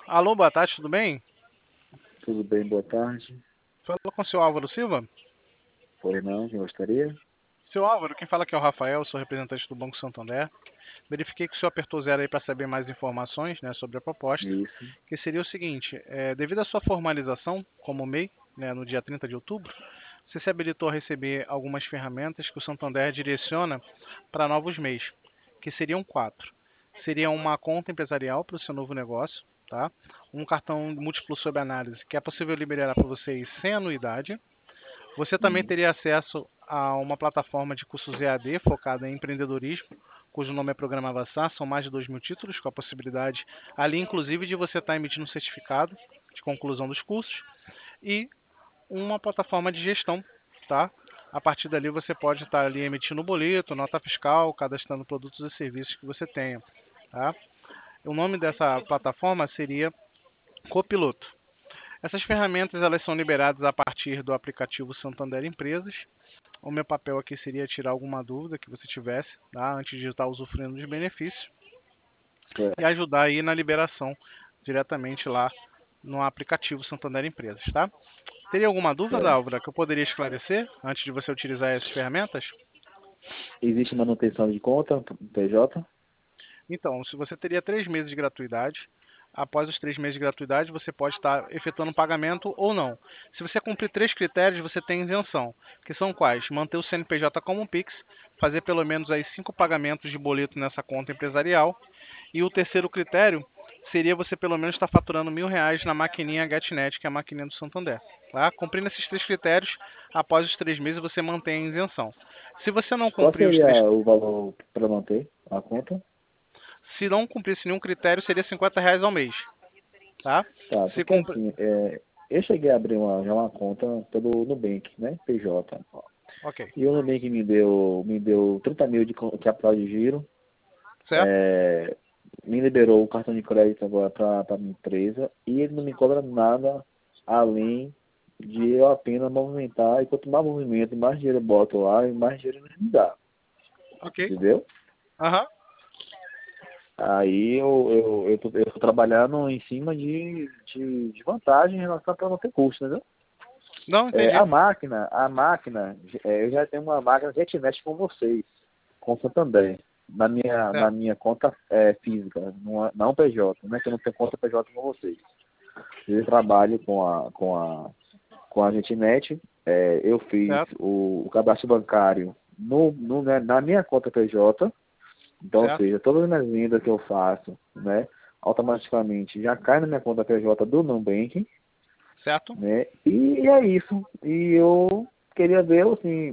Alô, boa tarde, tudo bem? Tudo bem, boa tarde. Falou com o seu Álvaro Silva? Foi não, quem gostaria? Seu Álvaro, quem fala aqui é o Rafael, sou representante do Banco Santander. Verifiquei que o senhor apertou zero aí para saber mais informações, né, sobre a proposta, Isso. que seria o seguinte: devido à sua formalização como MEI, né, no dia 30 de outubro, você se habilitou a receber algumas ferramentas que o Santander direciona para novos MEIs, que seriam quatro. Seria uma conta empresarial para o seu novo negócio, tá? Um cartão múltiplo sob análise, que é possível liberar para vocês sem anuidade. Você também Hum. teria acesso a uma plataforma de cursos EAD focada em empreendedorismo, cujo nome é Programa Avançar. São mais de 2.000 títulos, com a possibilidade ali, inclusive, de você estar emitindo um certificado de conclusão dos cursos. E uma plataforma de gestão, tá? A partir dali você pode estar ali emitindo boleto, nota fiscal, cadastrando produtos e serviços que você tenha, tá? O nome dessa plataforma seria Copiloto. Essas ferramentas elas são liberadas a partir do aplicativo Santander Empresas. O meu papel aqui seria tirar alguma dúvida que você tivesse, tá? Antes de estar usufruindo dos benefícios e Certo, ajudar aí na liberação diretamente lá no aplicativo Santander Empresas, tá? Teria alguma dúvida, certo. Álvaro, que eu poderia esclarecer antes de você utilizar essas ferramentas? Existe manutenção de conta, PJ? Então, se você teria 3 meses de gratuidade, após os 3 meses de gratuidade, você pode estar efetuando um pagamento ou não. Se você cumprir três critérios, você tem isenção, que são quais? Manter o CNPJ como Pix, fazer pelo menos aí 5 pagamentos de boleto nessa conta empresarial. E o terceiro critério seria você pelo menos estar faturando R$ 1.000 na maquininha GetNet, que é a maquininha do Santander. Tá? Cumprindo esses três critérios, após os 3 meses você mantém a isenção. Se você não Qual cumprir os seria três, o valor para manter a conta? se não cumprisse nenhum critério, seria R$ 50 ao mês. Tá? Tá, Se porque cumprir. assim, eu cheguei a abrir já uma conta pelo Nubank, né? PJ. Ok. E o Nubank me deu 30 mil de capital de giro, Certo? me liberou o cartão de crédito agora para a minha empresa e ele não me cobra nada além de eu apenas movimentar, e quanto mais movimento, mais dinheiro eu boto lá e mais dinheiro ele me dá, Ok. entendeu? Aham. Aí eu tô trabalhando em cima de vantagem em relação para não ter custo, entendeu? Não, É, entendi. a máquina, eu já tenho uma máquina GetNet com vocês, com o Santander, na Certo. minha conta física, não PJ, né? Que eu não tenho conta PJ com vocês. Eu trabalho com a GetNet, eu fiz Certo. o cadastro bancário né, na minha conta PJ, então, ou Certo. seja, todas as minhas vendas que eu faço, né, automaticamente já cai na minha conta PJ do Nubank, Certo. né, e é isso. E eu queria ver, assim,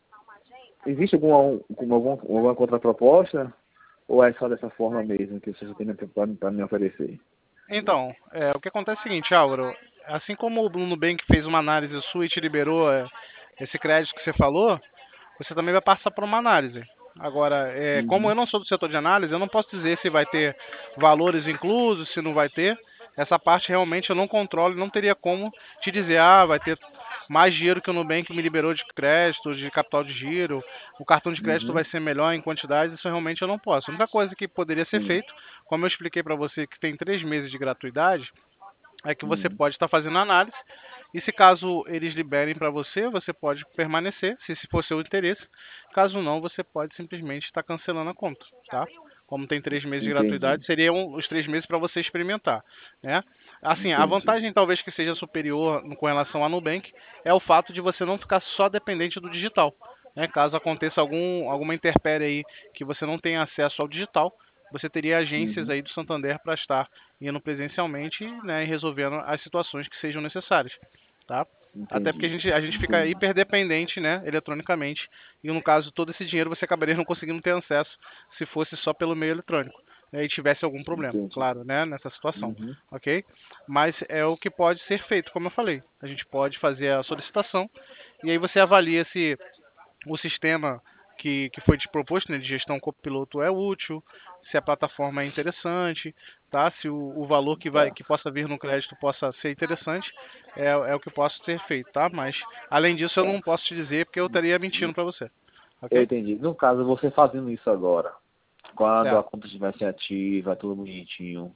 existe alguma contraproposta ou é só dessa forma mesmo que você tem para me oferecer? Então, o que acontece é o seguinte, Álvaro. Assim como o Nubank fez uma análise sua e te liberou esse crédito que você falou, você também vai passar por uma análise. Agora, como Uhum, eu não sou do setor de análise, eu não posso dizer se vai ter valores inclusos, se não vai ter. Essa parte realmente eu não controlo, não teria como te dizer, vai ter mais dinheiro que o Nubank me liberou de crédito, de capital de giro, o cartão de crédito vai uhum, ser melhor em quantidades, isso realmente eu não posso. A única coisa que poderia ser sim, feito, como eu expliquei para você que tem 3 meses de gratuidade, é que você uhum, pode estar fazendo análise e se caso eles liberem para você, você pode permanecer, se for seu interesse. Caso não, você pode simplesmente estar cancelando a conta, tá? Como tem 3 meses de entendi, gratuidade, seriam os 3 meses para você experimentar, né? Assim, a entendi. vantagem talvez que seja superior com relação à Nubank é o fato de você não ficar só dependente do digital, né? Caso aconteça alguma intempérie aí que você não tenha acesso ao digital, você teria agências Uhum, aí do Santander para estar indo presencialmente, né, e resolvendo as situações que sejam necessárias, tá? Até porque a entendi, gente, a gente fica entendi, hiperdependente, né, eletronicamente, e no caso todo esse dinheiro você acabaria não conseguindo ter acesso se fosse só pelo meio eletrônico, né, e tivesse algum problema, entendi. claro, né, nessa situação, Uhum, ok? Mas é o que pode ser feito, como eu falei. A gente pode fazer a solicitação e aí você avalia se o sistema que foi te proposto, né, de gestão copiloto é útil, se a plataforma é interessante, tá? Se o valor tá. que possa vir no crédito possa ser interessante, é o que posso ter feito, tá? Mas além disso eu Tá. não posso te dizer porque eu estaria mentindo para você, Eu ok? entendi. No caso, você fazendo isso agora, quando a Certo. conta estivesse ativa, tudo bonitinho,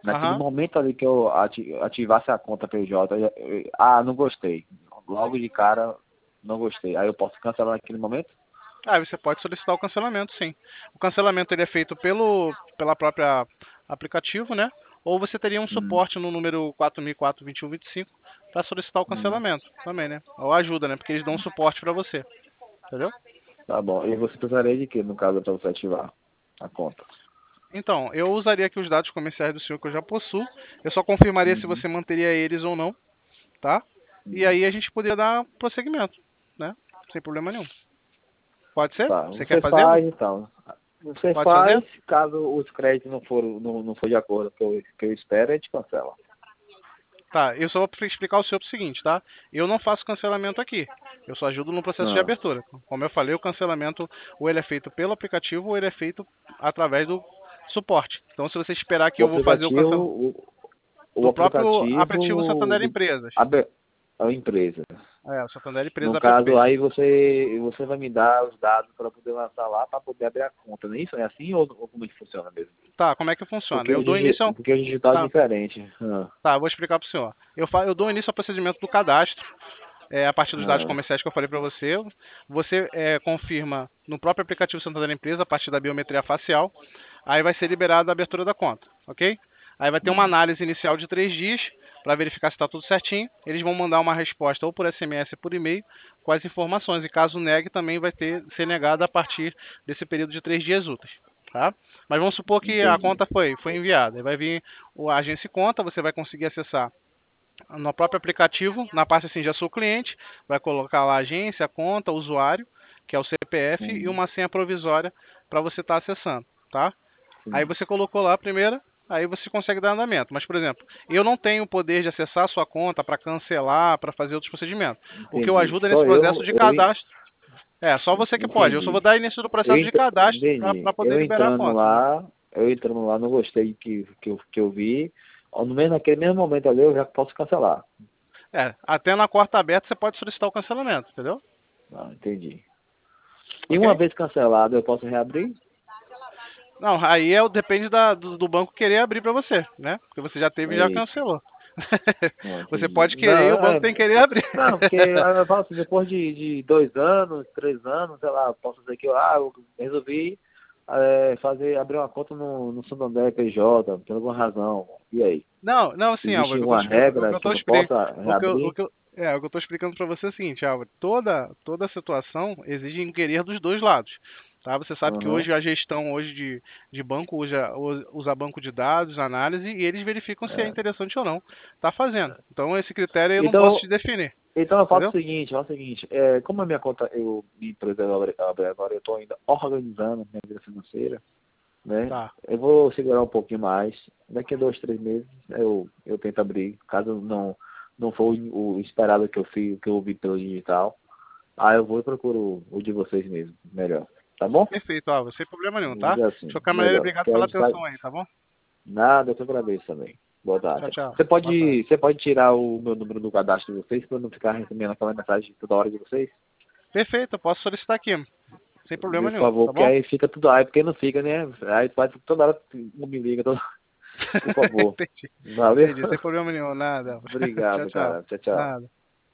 Naquele Aham. momento ali que eu ativasse a conta PJ, não gostei. Logo de cara, não gostei. Aí eu posso cancelar naquele momento? Ah, você pode solicitar o cancelamento, sim. O cancelamento ele é feito pela própria aplicativo, né? Ou você teria um Hum, suporte no número 4004-2125 para solicitar o hum, cancelamento também, né? Ou ajuda, né? Porque eles dão um suporte para você, entendeu? tá bom. E você precisaria de quê, no caso, para você ativar a conta? Então, eu usaria aqui os dados comerciais do senhor que eu já possuo. Eu só confirmaria se Uhum. você manteria eles ou não, tá? E Hum. aí a gente poderia dar prosseguimento, né? Sem problema nenhum. Pode ser? Tá, Você quer você fazê-lo? faz então. Você Pode fazer? faz, caso os créditos não for de acordo com o que eu espero, a gente cancela. Tá, eu só vou explicar ao senhor o seguinte, tá? Eu não faço cancelamento aqui. Eu só ajudo no processo de Ah, abertura. Como eu falei, o cancelamento ou ele é feito pelo aplicativo ou ele é feito através do suporte. Então, se você esperar que o eu vou fazer o aplicativo, cancelamento o do próprio aplicativo aplicativo Santander Empresas. a empresa. É, o Santander Empresas No App. caso, aí você vai me dar os dados para poder lançar lá, para poder abrir a conta, não é isso? É assim ou como é que funciona mesmo? Tá, como é que funciona? Porque Eu dou início ao... porque o digital é Tá, diferente. Ah, tá, eu vou explicar para o senhor. Eu dou início ao procedimento do cadastro, a partir dos dados ah, comerciais que eu falei para você. Você confirma no próprio aplicativo Santander Empresa, a partir da biometria facial. Aí vai ser liberada a abertura da conta, ok? Aí vai ter uma hum, análise inicial de 3 dias para verificar se está tudo certinho. Eles vão mandar uma resposta ou por SMS ou por e-mail com as informações. E caso negue, também vai ser negada a partir desse período de 3 dias úteis. Tá? Mas vamos supor que a entendi. conta foi enviada. Aí vai vir a agência conta, você vai conseguir acessar no próprio aplicativo, na parte assim, já sou cliente, vai colocar lá a agência, a conta, o usuário, que é o CPF, e Hum, uma senha provisória para você estar acessando, tá? Aí sim, você colocou lá a primeira, aí você consegue dar andamento. Mas, por exemplo, eu não tenho o poder de acessar a sua conta para cancelar, para fazer outros procedimentos. O que eu entendi. ajudo é nesse Só processo de cadastro. É, só você que pode. Eu só vou entendi. dar início do processo de cadastro Entendi. para poder liberar a conta, né? Eu entrando lá, não gostei que eu vi. No mesmo, naquele mesmo momento ali, eu já posso cancelar. É, até na porta aberta você pode solicitar o cancelamento, entendeu? Ah, entendi. E uma Ok? vez cancelado, eu posso reabrir? Não, aí depende do banco querer abrir para você, né? Porque você já teve e já Eita, cancelou. não, Você entendi. pode querer e o banco tem que querer abrir. Não, porque eu falo assim, depois de 2 anos, 3 anos, sei lá, posso dizer que eu resolvi abrir uma conta no Santander PJ, por alguma razão. E aí? Não, não, sim, Existe Álvaro, uma o que regra eu que tô eu não explicando, possa reabrir? o que eu tô explicando para você é o seguinte, Álvaro, toda situação exige inquirir dos dois lados, tá? Você sabe que Aham. hoje a gestão hoje de banco usa banco de dados, análise, e eles verificam se é É. interessante ou não tá fazendo. Então esse critério eu não posso Então, te definir, então entendeu? eu faço o seguinte, como a minha conta, minha empresa abre agora, eu estou ainda organizando minha vida financeira, né? Tá. Eu vou segurar um pouquinho mais. Daqui a 2, 3 meses eu tento abrir, caso não for o esperado que eu fiz, que eu vi pelo digital. Aí eu vou e procuro o de vocês mesmo, melhor. Tá bom? Perfeito, Álvaro, sem problema nenhum, tá? Melhor De assim, qualquer maneira, melhor. obrigado Porque a pela gente sabe atenção aí, tá bom? nada, eu te agradeço também. Boa Tchau, tarde. tchau. Boa tarde. Você pode tirar o meu número do cadastro de vocês para não ficar recebendo aquela mensagem toda hora de vocês? Perfeito, eu posso solicitar aqui, sem problema Por nenhum, favor, tá porque bom? aí fica tudo aí, porque não fica, né? Aí faz toda hora, um me liga, por favor. Entendi. Valeu? Entendi, sem problema nenhum, nada. Tchau, Obrigado, tchau. cara. Tchau, tchau. Nada.